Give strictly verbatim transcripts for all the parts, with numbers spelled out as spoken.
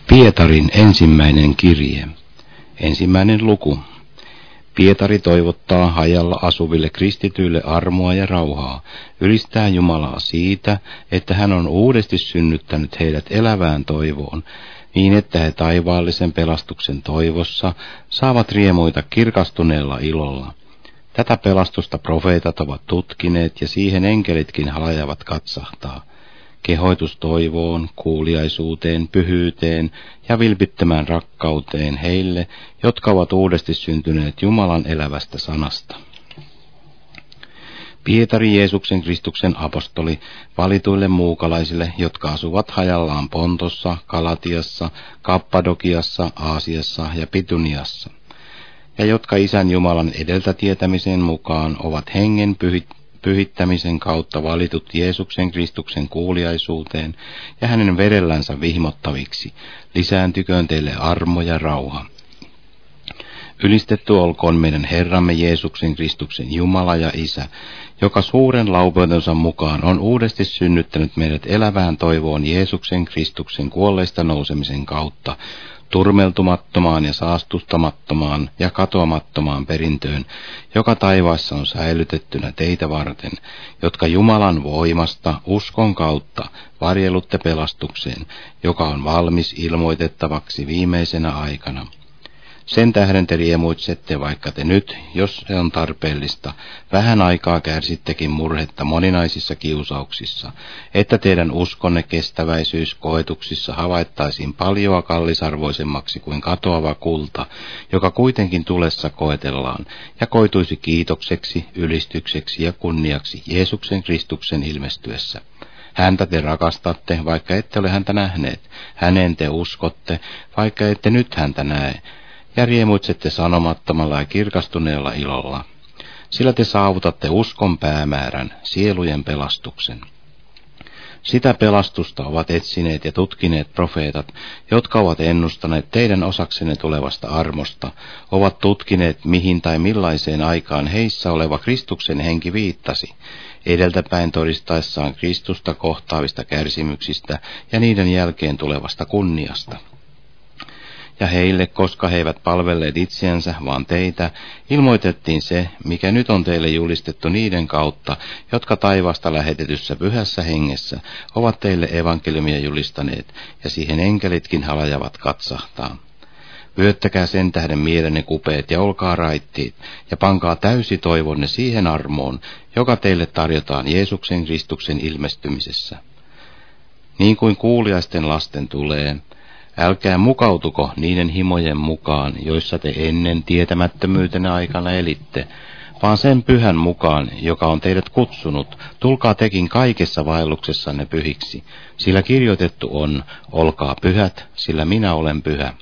Pietarin ensimmäinen kirje. Ensimmäinen luku. Pietari toivottaa hajalla asuville kristityille armoa ja rauhaa, ylistää Jumalaa siitä, että hän on uudesti synnyttänyt heidät elävään toivoon, niin että he taivaallisen pelastuksen toivossa saavat riemuita kirkastuneella ilolla. Tätä pelastusta profeetat ovat tutkineet ja siihen enkelitkin halajavat katsahtaa. Kehoitus toivoon, kuuliaisuuteen, pyhyyteen ja vilpittömään rakkauteen heille, jotka ovat uudesti syntyneet Jumalan elävästä sanasta. Pietari Jeesuksen Kristuksen apostoli valituille muukalaisille, jotka asuvat hajallaan Pontossa, Galatiassa, Kappadokiassa, Aasiassa ja Pituniassa, ja jotka Isän Jumalan edeltä tietämisen mukaan ovat hengen pyhit pyhittämisen kautta valitut Jeesuksen Kristuksen kuuliaisuuteen ja hänen verellänsä vihmottaviksi, lisääntyköön teille armo ja rauha. Ylistetty olkoon meidän Herramme Jeesuksen Kristuksen Jumala ja Isä, joka suuren laupeutensa mukaan on uudesti synnyttänyt meidät elävään toivoon Jeesuksen Kristuksen kuolleista nousemisen kautta, turmeltumattomaan ja saastustamattomaan ja katoamattomaan perintöön, joka taivaassa on säilytettynä teitä varten, jotka Jumalan voimasta uskon kautta varjelutte pelastukseen, joka on valmis ilmoitettavaksi viimeisenä aikana. Sen tähden te riemuitsette, vaikka te nyt, jos se on tarpeellista, vähän aikaa kärsittekin murhetta moninaisissa kiusauksissa, että teidän uskonne kestäväisyys koetuksissa havaittaisiin paljoa kallisarvoisemmaksi kuin katoava kulta, joka kuitenkin tulessa koetellaan, ja koituisi kiitokseksi, ylistykseksi ja kunniaksi Jeesuksen Kristuksen ilmestyessä. Häntä te rakastatte, vaikka ette ole häntä nähneet, hänen te uskotte, vaikka ette nyt häntä näe, ja riemuitsette sanomattomalla ja kirkastuneella ilolla, sillä te saavutatte uskon päämäärän, sielujen pelastuksen. Sitä pelastusta ovat etsineet ja tutkineet profeetat, jotka ovat ennustaneet teidän osaksenne tulevasta armosta, ovat tutkineet mihin tai millaiseen aikaan heissä oleva Kristuksen henki viittasi, edeltäpäin todistaessaan Kristusta kohtaavista kärsimyksistä ja niiden jälkeen tulevasta kunniasta. Ja heille, koska he eivät palvelleet itseänsä, vaan teitä, ilmoitettiin se, mikä nyt on teille julistettu niiden kautta, jotka taivaasta lähetetyssä pyhässä hengessä ovat teille evankeliumia julistaneet, ja siihen enkelitkin halajavat katsahtaa. Vyöttäkää sen tähden mielenne kupeet ja olkaa raittiit, ja pankaa täysi toivonne siihen armoon, joka teille tarjotaan Jeesuksen Kristuksen ilmestymisessä. Niin kuin kuuliaisten lasten tulee, älkää mukautuko niiden himojen mukaan, joissa te ennen tietämättömyytenä aikana elitte, vaan sen pyhän mukaan, joka on teidät kutsunut, tulkaa tekin kaikessa vaelluksessanne pyhiksi, sillä kirjoitettu on, olkaa pyhät, sillä minä olen pyhä.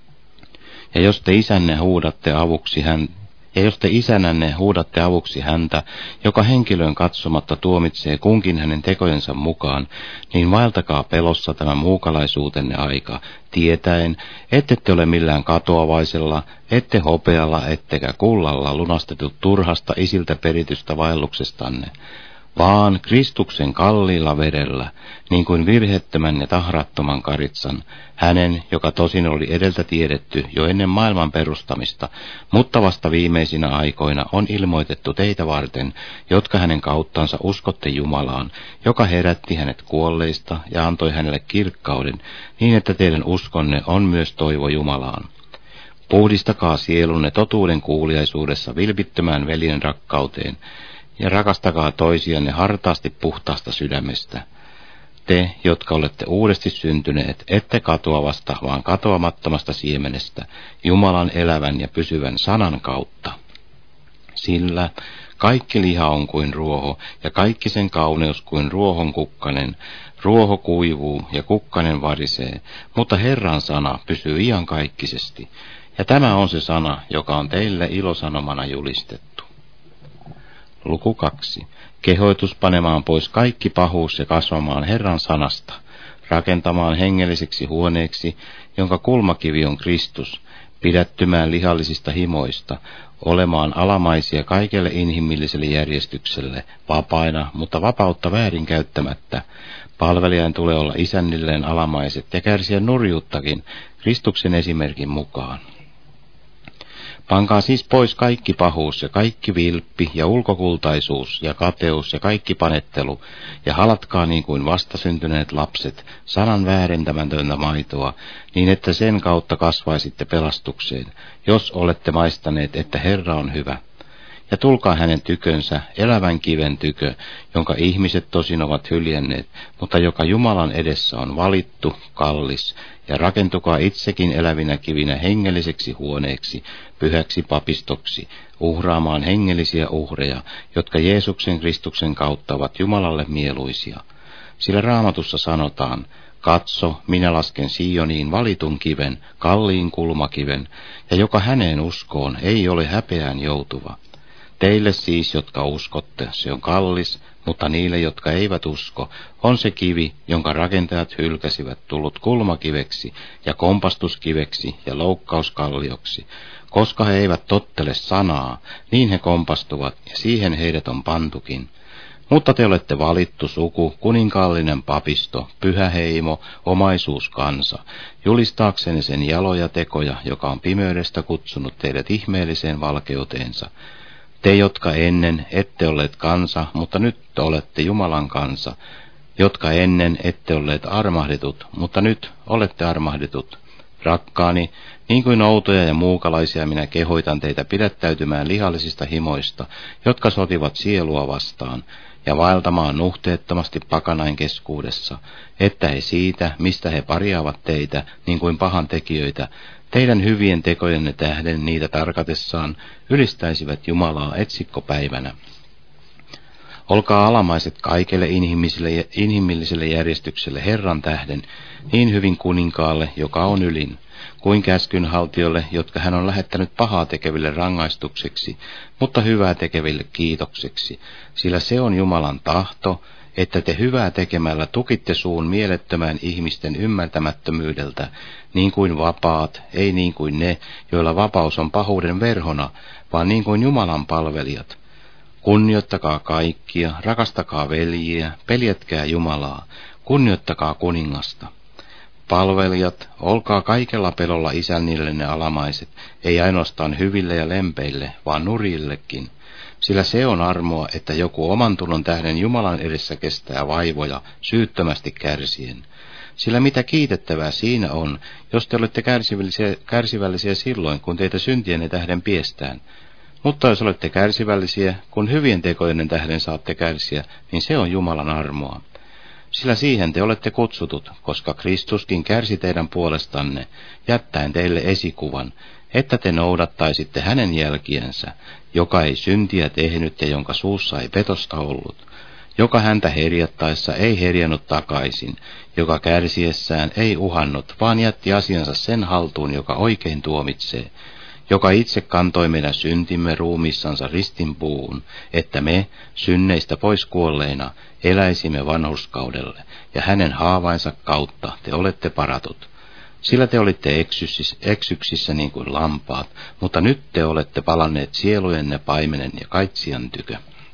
Ja jos te isänne huudatte avuksi hän, ja jos te isänänne huudatte avuksi häntä, joka henkilön katsomatta tuomitsee kunkin hänen tekojensa mukaan, niin vaeltakaa pelossa tämä muukalaisuutenne aika, tietäen, ette te ole millään katoavaisella, ette hopealla, ettekä kullalla lunastetut turhasta isiltä peritystä vaelluksestanne, vaan Kristuksen kalliilla verellä, niin kuin virhettömän ja tahrattoman karitsan, hänen, joka tosin oli edeltä tiedetty jo ennen maailman perustamista, mutta vasta viimeisinä aikoina on ilmoitettu teitä varten, jotka hänen kauttansa uskotte Jumalaan, joka herätti hänet kuolleista ja antoi hänelle kirkkauden, niin että teidän uskonne on myös toivo Jumalaan. Puhdistakaa sielunne totuuden kuuliaisuudessa vilpittömään veljen rakkauteen, ja rakastakaa toisianne hartaasti puhtaasta sydämestä. Te, jotka olette uudesti syntyneet, ette katoavasta, vaan katoamattomasta siemenestä, Jumalan elävän ja pysyvän sanan kautta. Sillä kaikki liha on kuin ruoho, ja kaikki sen kauneus kuin ruohon kukkanen. Ruoho kuivuu ja kukkanen varisee, mutta Herran sana pysyy iankaikkisesti. Ja tämä on se sana, joka on teille ilosanomana julistettu. Luku kaksi. Kehoitus panemaan pois kaikki pahuus ja kasvamaan Herran sanasta, rakentamaan hengelliseksi huoneeksi, jonka kulmakivi on Kristus. pidättymään lihallisista himoista, olemaan alamaisia kaikelle inhimilliselle järjestykselle, vapaina, mutta vapautta väärinkäyttämättä. Palvelijan tulee olla isännilleen alamaiset ja kärsiä nurjuuttakin Kristuksen esimerkin mukaan. Pankaa siis pois kaikki pahuus ja kaikki vilppi ja ulkokultaisuus ja kateus ja kaikki panettelu, ja halatkaa niin kuin vastasyntyneet lapset sanan väärentämätöntä maitoa, niin että sen kautta kasvaisitte pelastukseen, jos olette maistaneet, että Herra on hyvä. Ja tulkaa hänen tykönsä, elävän kiven tykö, jonka ihmiset tosin ovat hyljänneet, mutta joka Jumalan edessä on valittu, kallis, ja rakentukaa itsekin elävinä kivinä hengelliseksi huoneeksi, pyhäksi papistoksi, uhraamaan hengellisiä uhreja, jotka Jeesuksen Kristuksen kautta ovat Jumalalle mieluisia. Sillä Raamatussa sanotaan, katso, minä lasken Sioniin valitun kiven, kalliin kulmakiven, ja joka häneen uskoon ei ole häpeään joutuva. Teille siis, jotka uskotte, se on kallis, mutta niille, jotka eivät usko, on se kivi, jonka rakentajat hylkäsivät, tullut kulmakiveksi ja kompastuskiveksi ja loukkauskallioksi. Koska he eivät tottele sanaa, niin he kompastuvat, ja siihen heidät on pantukin. Mutta te olette valittu suku, kuninkaallinen papisto, pyhä heimo, omaisuuskansa, julistaaksenne sen jaloja tekoja, joka on pimeydestä kutsunut teidät ihmeelliseen valkeuteensa. Te, jotka ennen ette olleet kansa, mutta nyt olette Jumalan kansa, jotka ennen ette olleet armahdetut, mutta nyt olette armahdetut. Rakkaani, niin kuin outoja ja muukalaisia minä kehoitan teitä pidättäytymään lihallisista himoista, jotka sotivat sielua vastaan, ja vaeltamaan nuhteettomasti pakanain keskuudessa, että he siitä, mistä he parjaavat teitä, niin kuin pahan tekijöitä, teidän hyvien tekojenne tähden niitä tarkatessaan ylistäisivät Jumalaa etsikkopäivänä. Olkaa alamaiset kaikelle inhimilliselle, inhimilliselle järjestykselle Herran tähden, niin hyvin kuninkaalle, joka on ylin, kuin käskynhaltijoille, jotka hän on lähettänyt pahaa tekeville rangaistukseksi, mutta hyvää tekeville kiitokseksi, sillä se on Jumalan tahto, että te hyvää tekemällä tukitte suun mielettömään ihmisten ymmärtämättömyydeltä, niin kuin vapaat, ei niin kuin ne, joilla vapaus on pahuuden verhona, vaan niin kuin Jumalan palvelijat. Kunnioittakaa kaikkia, rakastakaa veljiä, peljätkää Jumalaa, kunnioittakaa kuningasta. Palvelijat, olkaa kaikella pelolla isännillenne alamaiset, ei ainoastaan hyville ja lempeille, vaan nurjillekin. Sillä se on armoa, että joku oman tunnon tähden Jumalan edessä kestää vaivoja syyttömästi kärsien. Sillä mitä kiitettävää siinä on, jos te olette kärsivällisiä, kärsivällisiä silloin, kun teitä syntienne tähden piestään. Mutta jos olette kärsivällisiä, kun hyvien tekojenne tähden saatte kärsiä, niin se on Jumalan armoa. Sillä siihen te olette kutsutut, koska Kristuskin kärsi teidän puolestanne, jättäen teille esikuvan, että te noudattaisitte hänen jälkiensä, joka ei syntiä tehnyt ja jonka suussa ei petosta ollut, joka häntä herjattaessa ei herjannut takaisin, joka kärsiessään ei uhannut, vaan jätti asiansa sen haltuun, joka oikein tuomitsee, joka itse kantoi meidän syntimme ruumissansa ristinpuuhun, että me, synneistä pois kuolleina, eläisimme vanhurskaudelle, ja hänen haavainsa kautta te olette paratut. Sillä te olitte eksyksissä, eksyksissä niin kuin lampaat, mutta nyt te olette palanneet sielujenne paimenen ja kaitsijan tykö.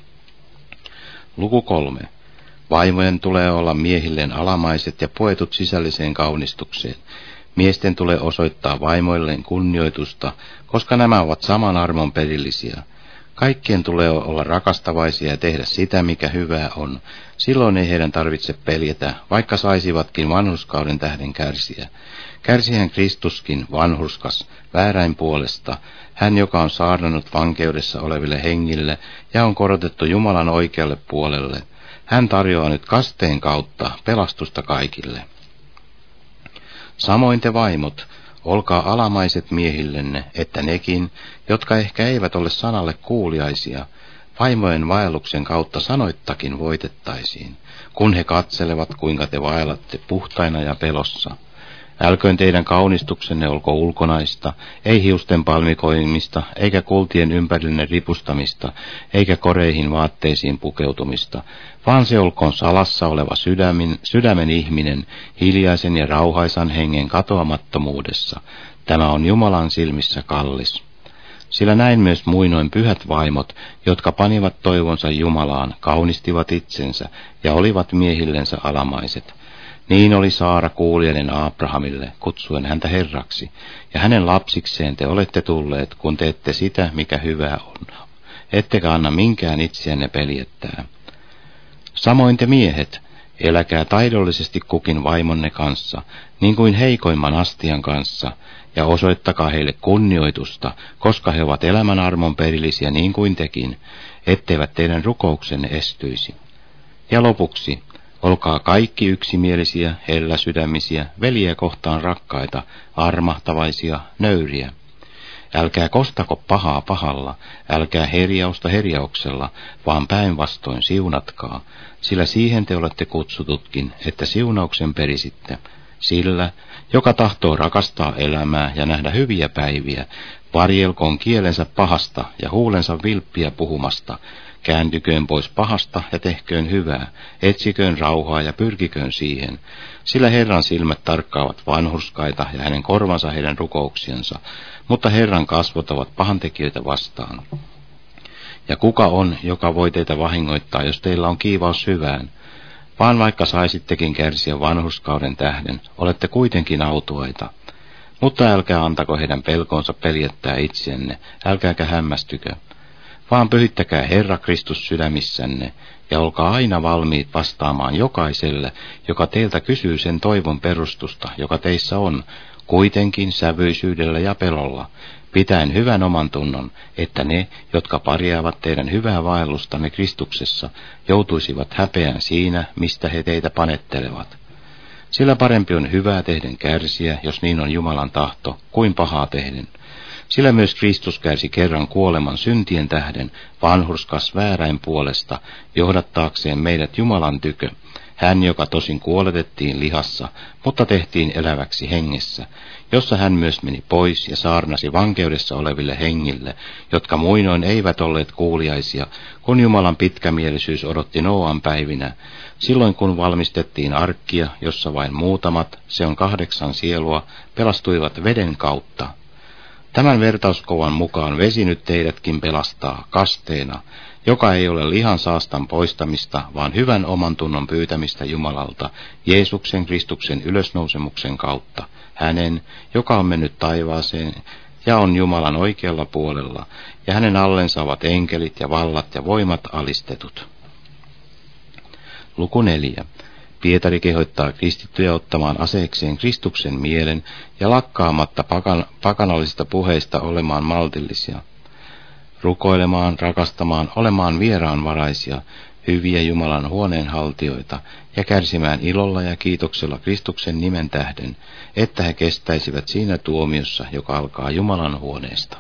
Luku kolme. Vaimojen tulee olla miehilleen alamaiset ja poetut sisälliseen kaunistukseen. Miesten tulee osoittaa vaimoilleen kunnioitusta, koska nämä ovat saman armon perillisiä. Kaikkien tulee olla rakastavaisia ja tehdä sitä, mikä hyvää on. Silloin ei heidän tarvitse peljätä, vaikka saisivatkin vanhurskauden tähden kärsiä. Kärsihän Kristuskin, vanhurskas, vääräin puolesta, hän joka on saarnannut vankeudessa oleville hengille ja on korotettu Jumalan oikealle puolelle. Hän tarjoaa nyt kasteen kautta pelastusta kaikille. Samoin te vaimot, olkaa alamaiset miehillenne, että nekin, jotka ehkä eivät ole sanalle kuuliaisia, vaimojen vaelluksen kautta sanoittakin voitettaisiin, kun he katselevat, kuinka te vaellatte puhtaina ja pelossa. Älköön teidän kaunistuksenne olko ulkonaista, ei hiusten palmikoimista, eikä kultien ympärille ripustamista, eikä koreihin vaatteisiin pukeutumista, vaan se olkoon salassa oleva sydämen, sydämen ihminen, hiljaisen ja rauhaisan hengen katoamattomuudessa. Tämä on Jumalan silmissä kallis. Sillä näin myös muinoin pyhät vaimot, jotka panivat toivonsa Jumalaan, kaunistivat itsensä ja olivat miehillensä alamaiset. Niin oli Saara kuulijainen Abrahamille, kutsuen häntä herraksi, ja hänen lapsikseen te olette tulleet, kun teette sitä, mikä hyvää on, ettekä anna minkään itseänne peljettää. Samoin te miehet, eläkää taidollisesti kukin vaimonne kanssa, niin kuin heikoimman astian kanssa, ja osoittakaa heille kunnioitusta, koska he ovat elämän armon perillisiä niin kuin tekin, etteivät teidän rukouksenne estyisi. Ja lopuksi, olkaa kaikki yksimielisiä, helläsydämisiä, veljiä kohtaan rakkaita, armahtavaisia, nöyriä. Älkää kostako pahaa pahalla, älkää herjausta herjauksella, vaan päinvastoin siunatkaa, sillä siihen te olette kutsututkin, että siunauksen perisitte. Sillä, joka tahtoo rakastaa elämää ja nähdä hyviä päiviä, varjelkoon kielensä pahasta ja huulensa vilppiä puhumasta, kääntyköön pois pahasta ja tehköön hyvää, etsiköön rauhaa ja pyrkiköön siihen, sillä Herran silmät tarkkaavat vanhurskaita ja hänen korvansa heidän rukouksiensa, mutta Herran kasvot ovat pahantekijöitä vastaan. Ja kuka on, joka voi teitä vahingoittaa, jos teillä on kiivaus hyvään? Vaan vaikka saisittekin kärsiä vanhurskauden tähden, olette kuitenkin autuaita. Mutta älkää antako heidän pelkonsa peljettää itseänne, älkääkä hämmästykö. Vaan pyhittäkää Herra Kristus sydämissänne, ja olkaa aina valmiit vastaamaan jokaiselle, joka teiltä kysyy sen toivon perustusta, joka teissä on, kuitenkin sävyisyydellä ja pelolla, pitäen hyvän oman tunnon, että ne, jotka parjaavat teidän hyvää vaellustanne Kristuksessa, joutuisivat häpeään siinä, mistä he teitä panettelevat. Sillä parempi on hyvää tehden kärsiä, jos niin on Jumalan tahto, kuin pahaa tehden. Sillä myös Kristus kärsi kerran kuoleman syntien tähden, vanhurskas vääräin puolesta, johdattaakseen meidät Jumalan tykö. Hän, joka tosin kuoletettiin lihassa, mutta tehtiin eläväksi hengessä, jossa hän myös meni pois ja saarnasi vankeudessa oleville hengille, jotka muinoin eivät olleet kuuliaisia, kun Jumalan pitkämielisyys odotti Nooan päivinä, silloin kun valmistettiin arkkia, jossa vain muutamat, se on kahdeksan sielua, pelastuivat veden kautta. Tämän vertauskovan mukaan vesi nyt teidätkin pelastaa kasteena, joka ei ole lihan saastan poistamista, vaan hyvän oman tunnon pyytämistä Jumalalta, Jeesuksen Kristuksen ylösnousemuksen kautta, hänen, joka on mennyt taivaaseen ja on Jumalan oikealla puolella, ja hänen allensa ovat enkelit ja vallat ja voimat alistetut. Luku neljä. Pietari kehottaa kristittyjä ottamaan aseekseen Kristuksen mielen ja lakkaamatta pakan, pakanallisista puheista olemaan maltillisia, rukoilemaan, rakastamaan, olemaan vieraanvaraisia, hyviä Jumalan huoneenhaltijoita ja kärsimään ilolla ja kiitoksella Kristuksen nimen tähden, että he kestäisivät siinä tuomiossa, joka alkaa Jumalan huoneesta.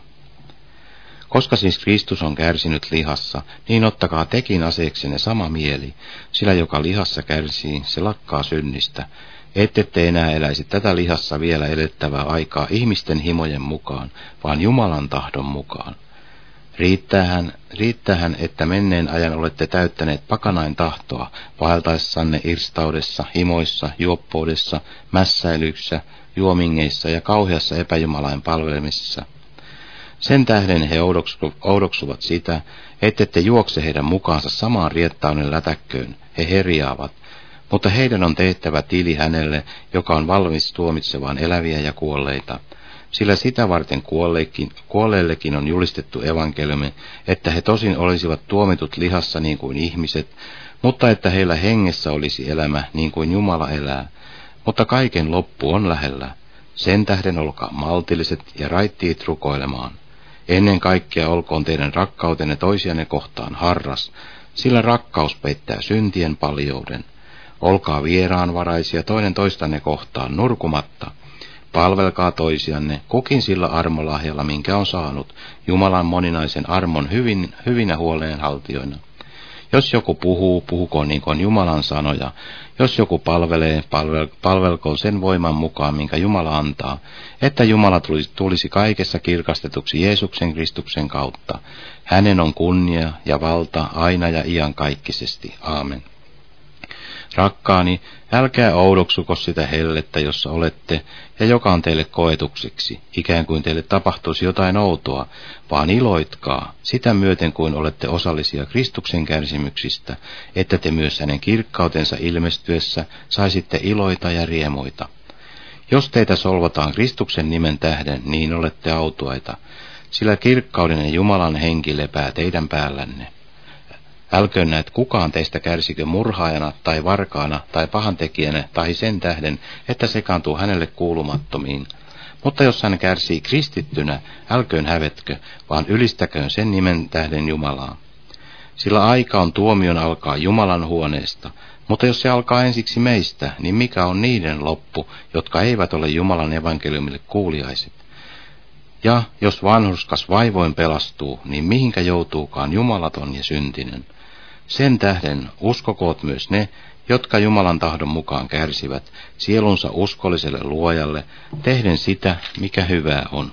Koska siis Kristus on kärsinyt lihassa, niin ottakaa tekin aseeksenne sama mieli, sillä joka lihassa kärsii, se lakkaa synnistä, ette te enää eläisi tätä lihassa vielä elettävää aikaa ihmisten himojen mukaan, vaan Jumalan tahdon mukaan. Riittäähän, riittäähän, että menneen ajan olette täyttäneet pakanain tahtoa, vaeltaessanne irstaudessa, himoissa, juoppoudessa, mässäilyssä, juomingeissa ja kauheassa epäjumalain palvelemisessa. Sen tähden he oudoksuvat sitä, ettette juokse heidän mukaansa samaan riettaunen lätäkköön, he herjaavat, mutta heidän on tehtävä tili hänelle, joka on valmis tuomitsemaan eläviä ja kuolleita. Sillä sitä varten kuolleillekin on julistettu evankeliumi, että he tosin olisivat tuomitut lihassa niin kuin ihmiset, mutta että heillä hengessä olisi elämä niin kuin Jumala elää. Mutta kaiken loppu on lähellä. Sen tähden olkaa maltilliset ja raittiit rukoilemaan. Ennen kaikkea olkoon teidän rakkautenne toisianne kohtaan harras, sillä rakkaus peittää syntien paljouden. Olkaa vieraanvaraisia toinen toistanne kohtaan nurkumatta. Palvelkaa toisianne, kukin sillä armolahjalla, minkä on saanut, Jumalan moninaisen armon hyvin, hyvinä huoleenhaltijoina. Jos joku puhuu, puhukoon niin kuin Jumalan sanoja. Jos joku palvelee, palvel, palvelkoon sen voiman mukaan, minkä Jumala antaa, että Jumala tulisi, tulisi kaikessa kirkastetuksi Jeesuksen Kristuksen kautta. Hänen on kunnia ja valta aina ja iankaikkisesti. Aamen. Rakkaani, älkää oudoksuko sitä hellettä, jossa olette, ja joka on teille koetukseksi, ikään kuin teille tapahtuisi jotain outoa, vaan iloitkaa, sitä myöten kuin olette osallisia Kristuksen kärsimyksistä, että te myös hänen kirkkautensa ilmestyessä saisitte iloita ja riemuita. Jos teitä solvataan Kristuksen nimen tähden, niin olette autuaita, sillä kirkkauden ja Jumalan henki lepää teidän päällänne. Älköön näet kukaan teistä kärsikö murhaajana tai varkaana tai pahantekijänä tai sen tähden, että sekaantuu hänelle kuulumattomiin. Mutta jos hän kärsii kristittynä, älköön hävetkö, vaan ylistäköön sen nimen tähden Jumalaa. Sillä aika on tuomion alkaa Jumalan huoneesta, mutta jos se alkaa ensiksi meistä, niin mikä on niiden loppu, jotka eivät ole Jumalan evankeliumille kuuliaiset? Ja jos vanhurskas vaivoin pelastuu, niin mihinkä joutuukaan jumalaton ja syntinen? Sen tähden uskokoot myös ne, jotka Jumalan tahdon mukaan kärsivät, sielunsa uskolliselle luojalle, tehden sitä, mikä hyvää on.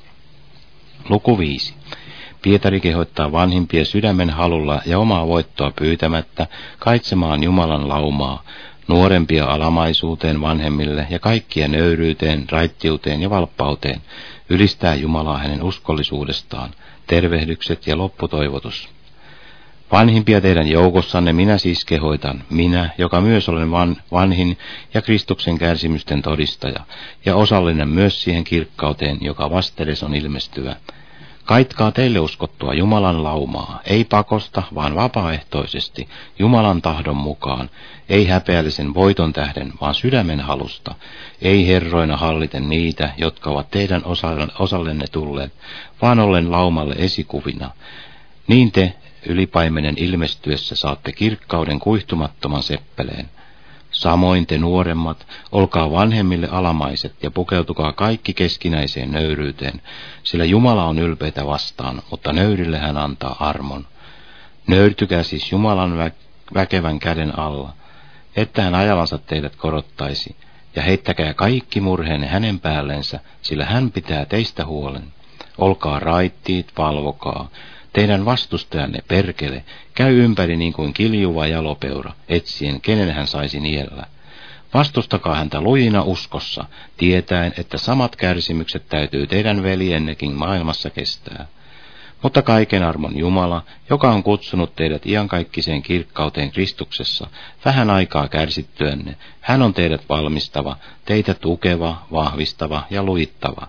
Luku viisi. Pietari kehottaa vanhimpia sydämen halulla ja omaa voittoa pyytämättä kaitsemaan Jumalan laumaa, nuorempia alamaisuuteen vanhemmille ja kaikkia nöyryyteen, raittiuteen ja valppauteen, ylistää Jumalaa hänen uskollisuudestaan, tervehdykset ja lopputoivotus. Vanhimpia teidän joukossanne minä siis kehoitan, minä, joka myös olen van, vanhin ja Kristuksen kärsimysten todistaja, ja osallinen myös siihen kirkkauteen, joka vastedes on ilmestyvä. Kaitkaa teille uskottua Jumalan laumaa, ei pakosta, vaan vapaaehtoisesti, Jumalan tahdon mukaan, ei häpeällisen voiton tähden, vaan sydämen halusta, ei herroina halliten niitä, jotka ovat teidän osallenne tulleet, vaan ollen laumalle esikuvina. Niin te, ylipaimenen ilmestyessä, saatte kirkkauden kuihtumattoman seppeleen. Samoin te nuoremmat, olkaa vanhemmille alamaiset ja pukeutukaa kaikki keskinäiseen nöyryyteen, sillä Jumala on ylpeitä vastaan, mutta nöyrille hän antaa armon. Nöyrtykää siis Jumalan vä- väkevän käden alla, että hän ajallansa teidät korottaisi, ja heittäkää kaikki murheenne hänen päällensä, sillä hän pitää teistä huolen. Olkaa raittiit, valvokaa. Teidän vastustajanne perkele käy ympäri niin kuin kiljuva jalopeura, etsien kenen hän saisi niellä. Vastustakaa häntä lujina uskossa, tietäen, että samat kärsimykset täytyy teidän veljennekin maailmassa kestää. Mutta kaiken armon Jumala, joka on kutsunut teidät iankaikkiseen kirkkauteen Kristuksessa, vähän aikaa kärsittyänne, hän on teidät valmistava, teitä tukeva, vahvistava ja lujittava.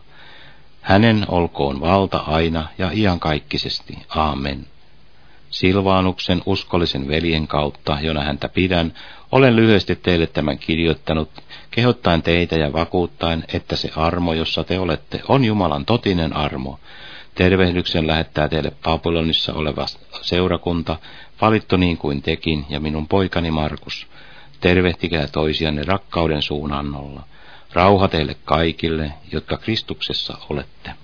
Hänen olkoon valta aina ja iankaikkisesti. Aamen. Silvaanuksen uskollisen veljen kautta, jona häntä pidän, olen lyhyesti teille tämän kirjoittanut, kehottaen teitä ja vakuuttaen, että se armo, jossa te olette, on Jumalan totinen armo. Tervehdyksen lähettää teille Babylonissa oleva seurakunta, valittu niin kuin tekin, ja minun poikani Markus. Tervehtikää toisianne rakkauden suunannolla. Rauha teille kaikille, jotka Kristuksessa olette.